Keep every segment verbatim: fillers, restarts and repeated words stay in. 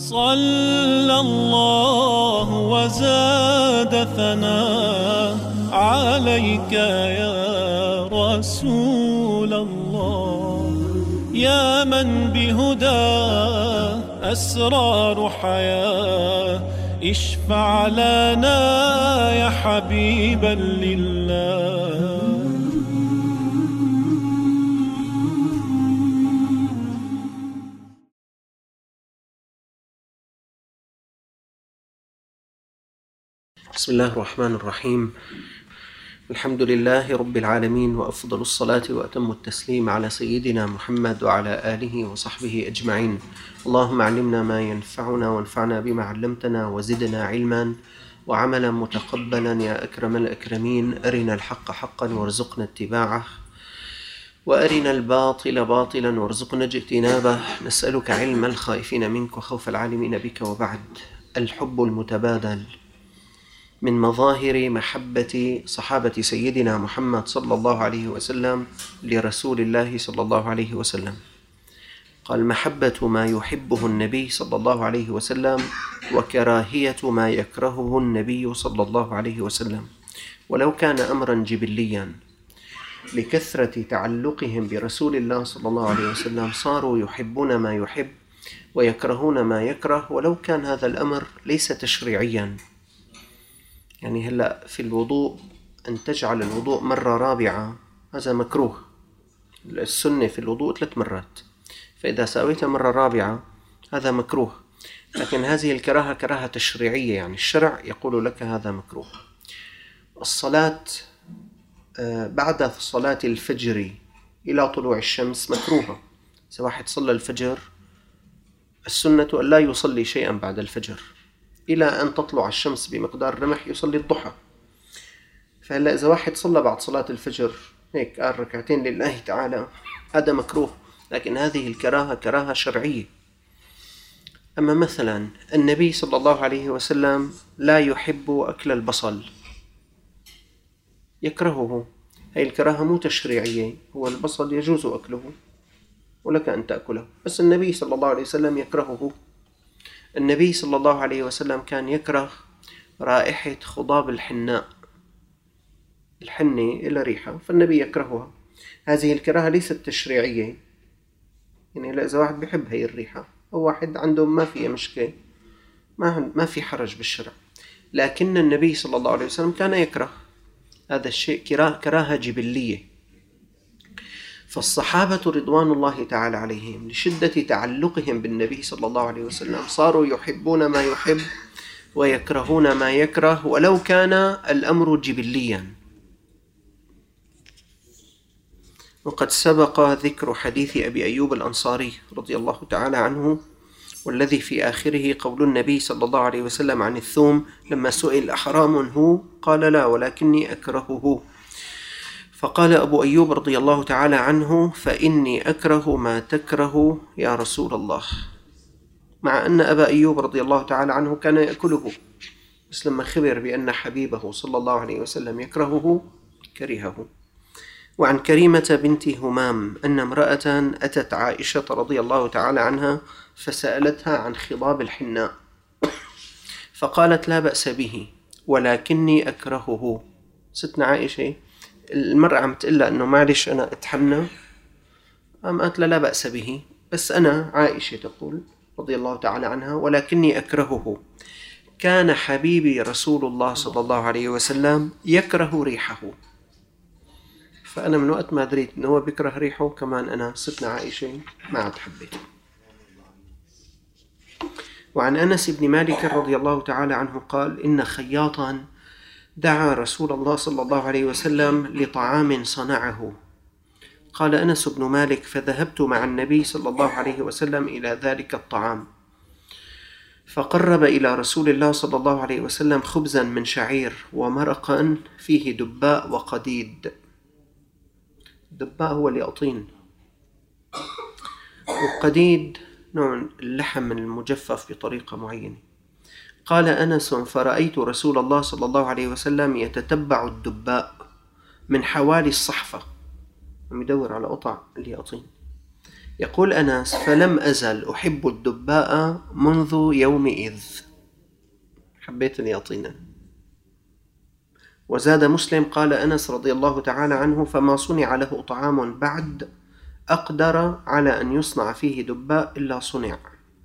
صلى الله وزاد ثناء عليك يا رسول الله، يا من بهداه أسرار حياة، اشفع لنا يا حبيبا لله. بسم الله الرحمن الرحيم. الحمد لله رب العالمين، وأفضل الصلاة وأتم التسليم على سيدنا محمد وعلى آله وصحبه أجمعين. اللهم علمنا ما ينفعنا وانفعنا بما علمتنا وزدنا علما وعملا متقبلا يا أكرم الأكرمين. أرنا الحق حقا وارزقنا اتباعه، وأرنا الباطل باطلا وارزقنا اجتنابه. نسألك علم الخائفين منك وخوف العالمين بك. وبعد، الحب المتبادل من مظاهر محبة صحابة سيدنا محمد صلى الله عليه وسلم لرسول الله صلى الله عليه وسلم. قال: محبة ما يحبه النبي صلى الله عليه وسلم، وكراهية ما يكرهه النبي صلى الله عليه وسلم، ولو كان أمرا جبليا. لكثرة تعلقهم برسول الله صلى الله عليه وسلم صاروا يحبون ما يحب ويكرهون ما يكره، ولو كان هذا الأمر ليس تشريعيا. يعني هلأ في الوضوء أن تجعل الوضوء مرة رابعة هذا مكروه. السنة في الوضوء ثلاث مرات، فإذا سويتها مرة رابعة هذا مكروه. لكن هذه الكراهة كراهة تشريعية، يعني الشرع يقول لك هذا مكروه. الصلاة بعد صلاة الفجر إلى طلوع الشمس مكروهة. إذا واحد صلى الفجر، السنة أن لا يصلي شيئا بعد الفجر إلى أن تطلع الشمس بمقدار رمح يصلي الضحى. فهلا إذا واحد صلى بعد صلاة الفجر هيك قال ركعتين لله تعالى، هذا مكروه، لكن هذه الكراهة كراهة شرعية. أما مثلا النبي صلى الله عليه وسلم لا يحب أكل البصل، يكرهه. هي الكراهة مو تشريعية، هو البصل يجوز أكله ولك أن تأكله، بس النبي صلى الله عليه وسلم يكرهه. النبي صلى الله عليه وسلم كان يكره رائحة خضاب الحناء، الحنة إلى ريحة، فالنبي يكرهها. هذه الكراهة ليست تشريعية، يعني إذا واحد بيحب هي الريحة أو واحد عنده ما فيها مشكلة، ما ما في حرج بالشرع. لكن النبي صلى الله عليه وسلم كان يكره هذا الشيء كراهة جبلية. فالصحابة رضوان الله تعالى عليهم لشدة تعلقهم بالنبي صلى الله عليه وسلم صاروا يحبون ما يحب ويكرهون ما يكره، ولو كان الأمر جبليا. وقد سبق ذكر حديث أبي أيوب الأنصاري رضي الله تعالى عنه، والذي في آخره قول النبي صلى الله عليه وسلم عن الثوم لما سئل: أحرام هو؟ قال: لا، ولكني أكرهه. فقال أبو أيوب رضي الله تعالى عنه: فإني أكره ما تكره يا رسول الله. مع أن أبا أيوب رضي الله تعالى عنه كان يأكله، بس لما خبر بأن حبيبه صلى الله عليه وسلم يكرهه كرهه. وعن كريمة بنت همام أن امرأة أتت عائشة رضي الله تعالى عنها فسألتها عن خضاب الحناء، فقالت: لا بأس به ولكني أكرهه. ستنا عائشة المرأة عم تقلها أنه معلش أنا أتحنى، قام قالت لا بأس به، بس أنا عائشة تقول رضي الله تعالى عنها ولكني أكرهه. كان حبيبي رسول الله صلى الله عليه وسلم يكره ريحه، فأنا من وقت ما دريت أنه هو بيكره ريحه كمان أنا ستنا عائشة ما عاد حبيته. وعن أنس بن مالك رضي الله تعالى عنه قال: إن خياطا دعا رسول الله صلى الله عليه وسلم لطعام صنعه. قال أنس بن مالك: فذهبت مع النبي صلى الله عليه وسلم إلى ذلك الطعام، فقرب إلى رسول الله صلى الله عليه وسلم خبزا من شعير ومرقا فيه دباء وقديد. الدباء هو اليقطين، والقديد نوع اللحم المجفف بطريقة معينة. قال أنس: فرأيت رسول الله صلى الله عليه وسلم يتتبع الدباء من حوالي الصحفة، عم يدور على قطع اليقطين، يقول أنس: فلم أزل أحب الدباء منذ يومئذ، حبيت الياطينة. وزاد مسلم قال أنس رضي الله تعالى عنه: فما صنع له طعام بعد أقدر على أن يصنع فيه دباء إلا صنع.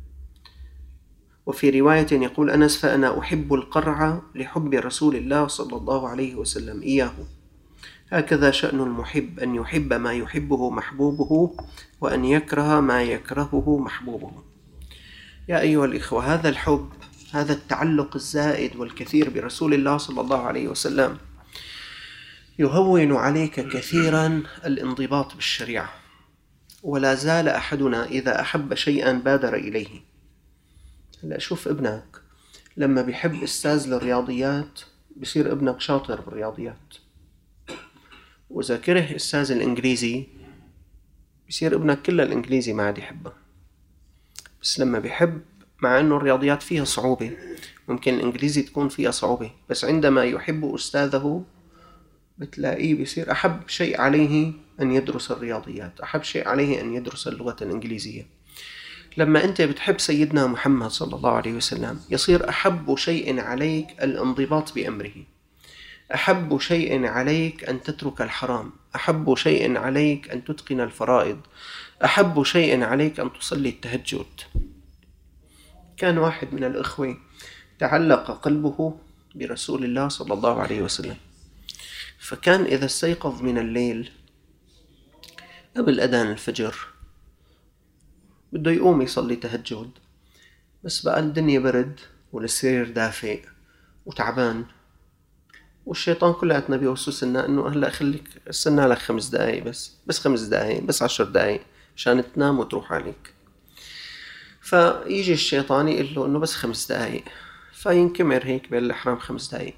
وفي رواية يقول أنس: فأنا أحب القرع لحب رسول الله صلى الله عليه وسلم إياه. هكذا شأن المحب، أن يحب ما يحبه محبوبه، وأن يكره ما يكرهه محبوبه. يا أيها الإخوة، هذا الحب، هذا التعلق الزائد والكثير برسول الله صلى الله عليه وسلم يهون عليك كثيرا الانضباط بالشريعة. ولا زال أحدنا إذا أحب شيئا بادر إليه. هلا شوف ابنك لما بيحب أستاذ للرياضيات بصير ابنك شاطر بالرياضيات، وإذا كره أستاذ الإنجليزي بصير ابنك كل الإنجليزي ما عاد يحبه. بس لما بيحب، مع أنه الرياضيات فيها صعوبة، ممكن الإنجليزي تكون فيها صعوبة، بس عندما يحب أستاذه بتلاقيه بيصير أحب شيء عليه أن يدرس الرياضيات، أحب شيء عليه أن يدرس اللغة الإنجليزية. لما أنت بتحب سيدنا محمد صلى الله عليه وسلم يصير أحب شيء عليك الانضباط بأمره، أحب شيء عليك أن تترك الحرام، أحب شيء عليك أن تتقن الفرائض، أحب شيء عليك أن تصلي التهجد. كان واحد من الأخوة تعلق قلبه برسول الله صلى الله عليه وسلم، فكان إذا استيقظ من الليل قبل أذان الفجر بده يقوم يصلي تهجد، بس بقى الدنيا برد والسرير دافئ وتعبان، والشيطان كلياتنا بيوسوس لنا انه هلا خليك استنى لك خمس دقايق، بس بس خمس دقايق، بس عشر دقايق عشان تنام وتروح عليك. فيجي الشيطان يقول له انه بس خمس دقايق، فينكمر هيك بين الحرام خمس دقايق.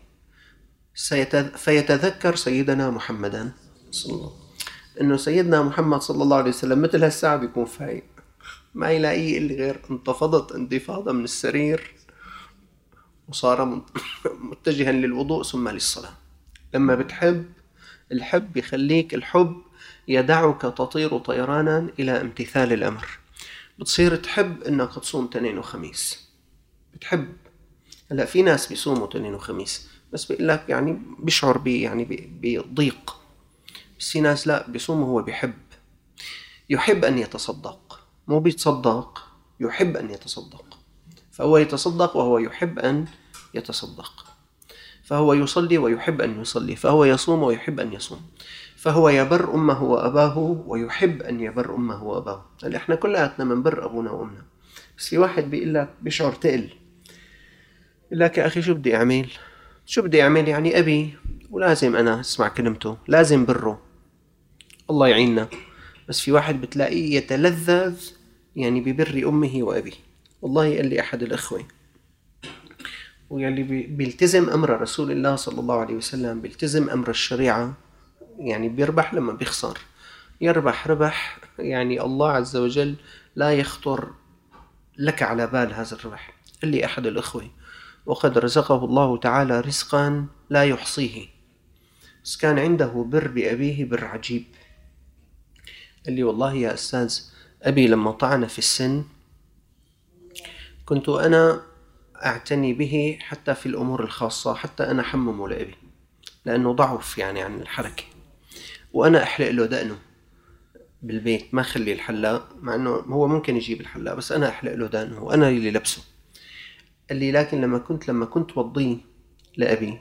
فيتذكر سيدنا محمدا صلى الله عليه وسلم انه سيدنا محمد صلى الله عليه وسلم مثل هالساعة بيكون فايق، ما يلاقيه اللي غير انتفضت انتفاضة من السرير وصار متجها للوضوء ثم للصلاة. لما بتحب، الحب يخليك، الحب يدعك تطير طيرانا إلى امتثال الأمر. بتصير تحب إنك تصوم تنين وخميس، بتحب. هلا في ناس بيصوموا تنين وخميس بس بيقول لك يعني بيشعر بي يعني بضيق، بس في ناس لا، بيصوم وهو بيحب، يحب أن يتصدق، مو بيتصدق، يحب أن يتصدق. فهو يتصدق وهو يحب أن يتصدق، فهو يصلي ويحب أن يصلي، فهو يصوم ويحب أن يصوم، فهو يبر أمه وأباه ويحب أن يبر أمه وأباه. يعني إحنا كلنا منبر أبونا وأمنا، بس في واحد بيقول لك بيشعر تقل، يقول لك يا أخي شو بدي أعمل شو بدي أعمل يعني أبي ولازم أنا أسمع كلمته، لازم بره، الله يعيننا. بس في واحد بتلاقيه يتلذذ يعني ببر أمه وأبيه. والله قال لي أحد الأخوة، ويلي بيلتزم أمر رسول الله صلى الله عليه وسلم، بيلتزم أمر الشريعة، يعني بيربح لما بيخسر، يربح ربح يعني الله عز وجل لا يخطر لك على بال هذا الربح. قال لي أحد الأخوة، وقد رزقه الله تعالى رزقا لا يحصيه، بس كان عنده بر بأبيه بر عجيب. قال لي والله يا أستاذ، أبي لما طعن في السن كنت أنا أعتني به حتى في الأمور الخاصة، حتى أنا حممه لأبي لأنه ضعف يعني عن الحركة، وأنا أحلق له دقنه بالبيت، ما خلي الحلاق، مع أنه هو ممكن يجيب الحلاق، بس أنا أحلق له دقنه وأنا اللي لبسه. قال لي لكن لما كنت لما كنت وضيه لأبي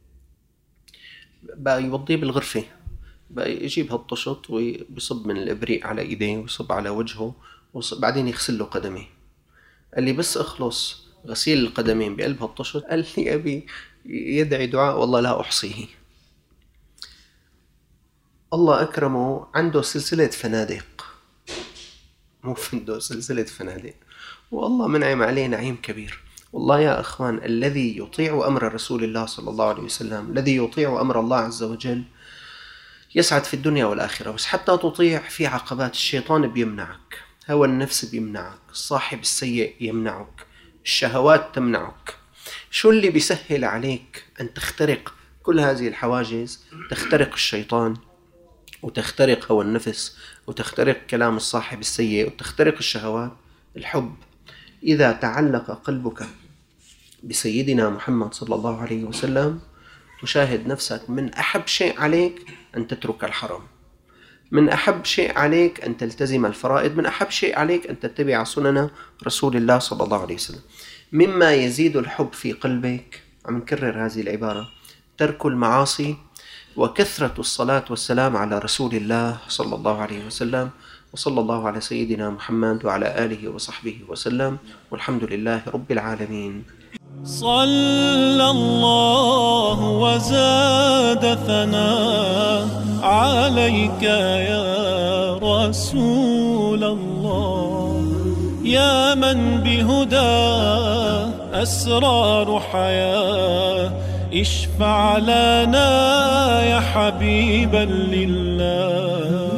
بقى يوضيه بالغرفة، بقى يجيب هالطشط ويصب من الإبريق على إيديه ويصب على وجهه وبعدين يغسل له قدميه. قال لي بس أخلص غسيل القدمين بقلب هالطشط، قال لي أبي يدعي دعاء والله لا أحصيه. الله أكرمه، عنده سلسلة فنادق، مو فندق، سلسلة فنادق، والله منعم عليه نعيم كبير. والله يا أخوان، الذي يطيع أمر رسول الله صلى الله عليه وسلم، الذي يطيع أمر الله عز وجل يسعد في الدنيا والآخرة. بس حتى تطيع في عقبات، الشيطان بيمنعك، هوى النفس بيمنعك، الصاحب السيء يمنعك، الشهوات تمنعك. شو اللي بيسهل عليك أن تخترق كل هذه الحواجز؟ تخترق الشيطان وتخترق هوى النفس، وتخترق كلام الصاحب السيء، وتخترق الشهوات. الحب. إذا تعلق قلبك بسيدنا محمد صلى الله عليه وسلم تشاهد نفسك من أحب شيء عليك أن تترك الحرام، من أحب شيء عليك أن تلتزم الفرائض، من أحب شيء عليك أن تتبع سنن رسول الله صلى الله عليه وسلم. مما يزيد الحب في قلبك، عم نكرر هذه العبارة، ترك المعاصي وكثرة الصلاة والسلام على رسول الله صلى الله عليه وسلم. وصلى الله على سيدنا محمد وعلى آله وصحبه وسلم، والحمد لله رب العالمين. صلى الله وزاد ثناء عليك يا رسول الله، يا من بهداه أسرار حياة، اشفع لنا يا حبيبا لله.